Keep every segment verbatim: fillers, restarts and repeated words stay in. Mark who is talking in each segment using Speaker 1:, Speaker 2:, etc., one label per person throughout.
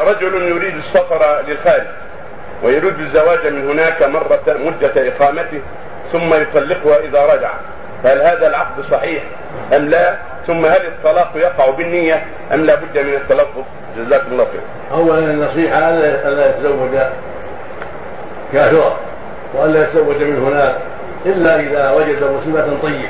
Speaker 1: رجل يريد السفر للخارج ويريد الزواج من هناك مرة مدة إقامته ثم يطلقها إذا رجع، فهل هذا العقد صحيح أم لا؟ ثم هل الطلاق يقع بالنية أم لا بد من التلفظ؟ جزاكم الله خير.
Speaker 2: أولا النصيحة ألا يتزوج كافرا وألا يتزوج من هناك إلا إذا وجد مسلمة طيبة،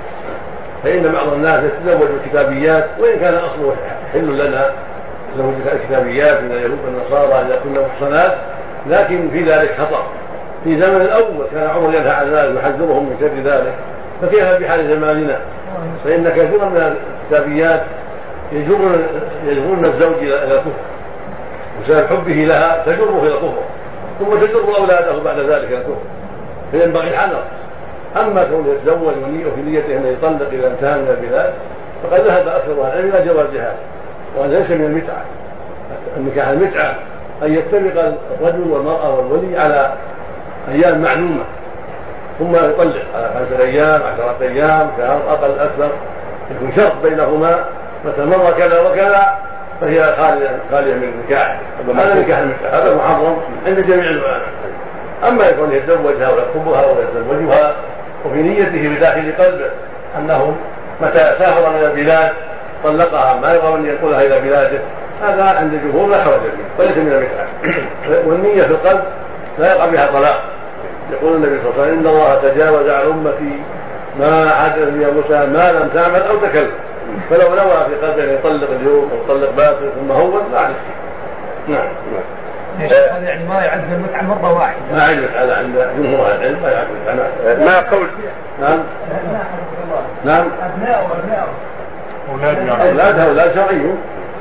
Speaker 2: فإن بعض الناس يتزوج الكتابيات وإن كان أصله حل لنا تزوج الكتابيات من اليهود والنصارى إذا كنا محصنات، لكن في ذلك خطأ. في زمن الأول كان عمر ينهى عن ذلك ويحذرهم من شر ذلك، فكيف بحال زماننا؟ فإن كثيرا من الكتابيات يجرون يجرون الزوج إلى الكفر بسبب حبه لها، تجره إلى الكفر ثم تجر أولاده بعد ذلك إلى الكفر، فينبغي الحذر. أما كونه يتزوج وفي نيته أن يطلق إذا انتهى من البلاد فقد ذهب أكثر العلم إلى جوازها، وأن ليس من المتعة. النكاح المتعة أن يتفق الرجل والمرأة والولي على أيام معلومة ثم يطلق على خمسة أيام عشرة أيام شهر أقل أكثر، يكون شرط بينهما متى مر كذا وكذا فهي خالية من النكاح. هذا نكاح المتعة، هذا محرم عند جميع العلماء. أما يكون يتزوجها ويخطبها ويتزوجها وفي نيته بداخل قلبه أنه متى سافر من البلاد طلقها ما يرغب أن ينقلها إلى بلاده، هذا عند الجمهور لا حرج فيه وليس من المتعة. والنية في القلب لا يقع بها طلاق. يقول النبي صلى الله عليه وسلم: إن الله تجاوز عن أمتي ما عدل في موسى ما لم تعمل أو تكلم. فلو نوى في قلبه أن يطلق اليوم أو يطلق باكر ثم هون لا عليه. نعم.
Speaker 3: هذا يعني ما يعد المتعة مرة واحدة.
Speaker 2: ما يعد المتعة عند جمهور العلم، ما يعد المتعة.
Speaker 1: ما قول؟
Speaker 2: نعم. نعم.
Speaker 3: أبناء وأبناء.
Speaker 2: أولاد أولاد شرعيون.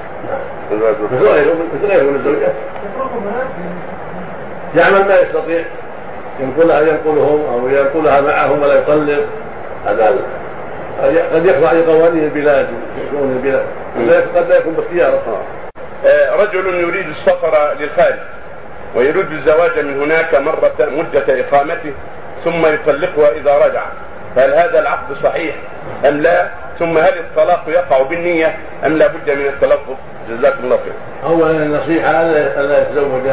Speaker 2: مثل غيره مثل غيره من الزوجات. يعمل ما يستطيع، ينقلها ينقلهم أو ينقلها معهم ولا يطلق. هذا قد يخضع لقوانين البلاد يكون البلاد قد لا يكون باختياره.
Speaker 1: رجل يريد السفر للخارج ويريد الزواج من هناك مرة مدة إقامته ثم يطلقها إذا رجع، فهل هذا العقد صحيح أم لا؟ ثم هل الطلاق يقع بالنية أم لا بد من التلفظ؟ جزاكم الله خير.
Speaker 2: أولا النصيحة ألا يتزوج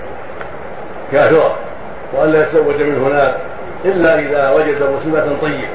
Speaker 2: كافرا وألا يتزوج من هناك إلا إذا وجد مسلمة طيبة،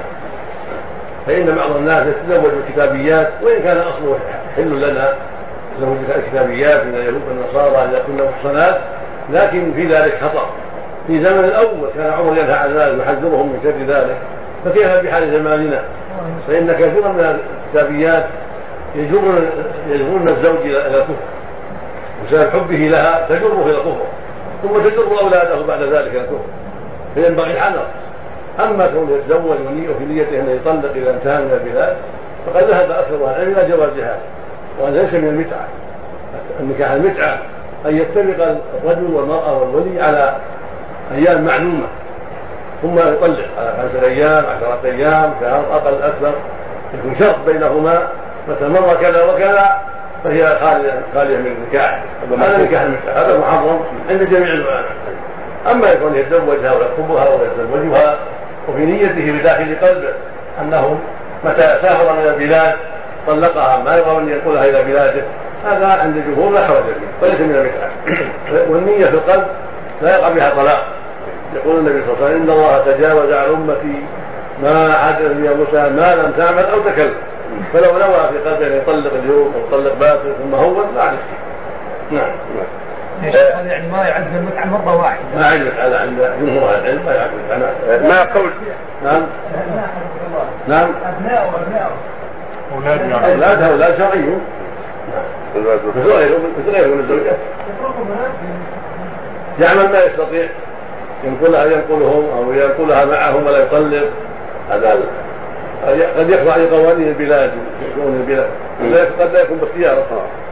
Speaker 2: فإن بعض الناس يتزوج الكتابيات وإن كان أصله حل لنا تزوج الكتابيات من اليهود والنصارى إذا كنا محصنات، لكن في ذلك خطأ. في زمن الأول كان عمر ينهى عن ذلك ويحذرهم من شر ذلك، فكيف بحال زماننا؟ فإن كثيرا من الكتابيات يجرون يجرون الزوج إلى الكفر بسبب حبه لها، تجره إلى الكفر ثم تجر أولاده بعد ذلك إلى الكفر، فينبغي الحذر. أما كونه يتزوج وفي نيته أن يطلق إذا انتهى من البلاد فقد ذهب أكثر العلم إلى جوازها، وأن ليس من المتعة. النكاح المتعة أن يتفق الرجل والمرأة والولي على أيام معلومة ثم يطلق على خمسة أيام عشرة أيام شهر أقل أكثر، يكون شرط بينهما متى مر كذا وكذا فهي خالية من النكاح. هذا نكاح المتعة، هذا محرم عند جميع العلماء. أما يكون يتزوجها ويخطبها ويتزوجها وفي نيته بداخل قلبه أنه متى سافر من البلاد طلقها ما يرغب أن ينقلها إلى بلاده، هذا عند الجمهور لا حرج فيه وليس من المتعة. والنية في القلب لا يقع بها طلاق. يقول النبي صلى الله عليه وسلم: إن الله تجاوز عن أمتي ما عدل في موسى ما لم تعمل أو تكلم. فلو نوى في قلبه أن يطلق اليوم أو يطلق باكر ثم هون لا عليه. نعم.
Speaker 3: هذا يعني ما يعد المتعة مرة واحدة.
Speaker 2: ما يعد المتعة عند جمهور العلم، ما يعد المتعة.
Speaker 1: ما قول؟
Speaker 2: نعم. نعم.
Speaker 3: أبناء وأبناء.
Speaker 2: أولاد أولاد شرعيون. مثل غيره مثل غيره من الزوجات. يعمل ما يستطيع، ينقلها ينقلهم أو ينقلها معهم ولا يطلق. هذا قد يخضع لقوانين البلاد يكون البلاد قد لا يكون باختياره.